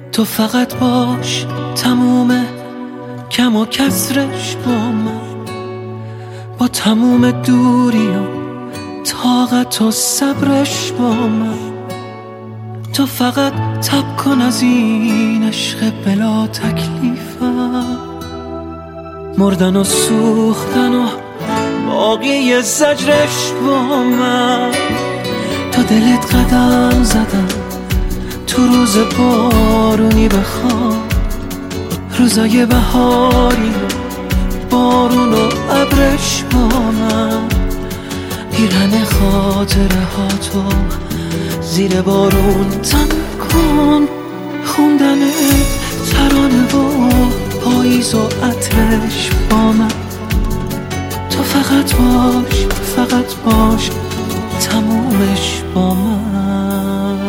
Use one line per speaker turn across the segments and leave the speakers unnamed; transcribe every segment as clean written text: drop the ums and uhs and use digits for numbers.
تو فقط باش، تموم کم و کسرش با من، با تموم دوری و طاقت و صبرش با من. تو فقط تب کن از این عشق بلا تکلیفم، مردن و سوختن و باقی زجرش با من. تو دلت قدم زدم تو روز بارونی بخواب، روزای بهاری بارون و ابرش با من. پیرهن خاطره ها تو زیر بارون تن کن، خوندن ترانه و پاییز و عطرش با من. تو فقط باش، فقط باش، تمومش با من.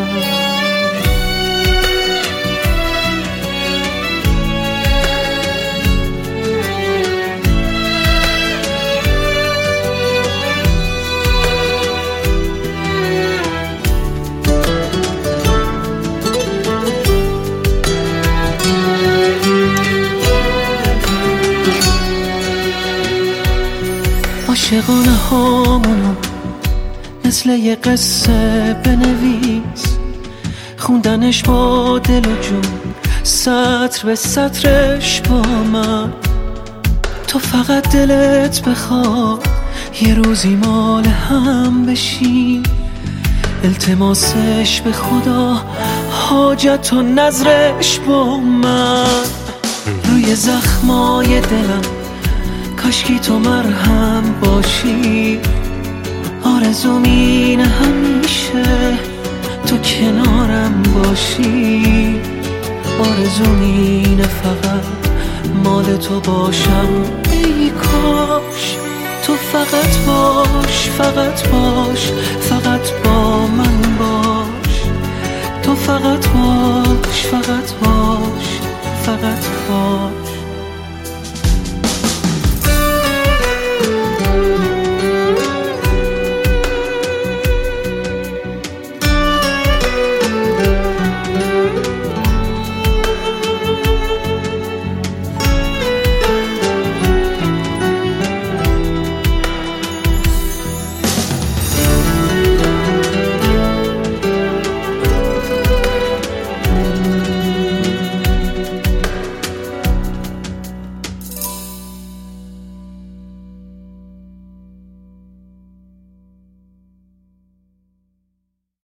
عاشقانه هامونو مثل یه قصه بنویس، خوندنش با دل و جون سطر به سطرش با من. تو فقط دلت بخواد یه روزی مال هم بشی، التماسش به خدا حاجت و نظرش با من. روی زخمای دلم کاشکی تو مرهم باشی، آرزوم اینه همیشه تو کنارم باشی. آرزوم اینه فقط مال تو باشم، ای کاش. تو فقط باش، فقط باش، فقط با من باش. تو فقط باش، فقط باش، فقط باش.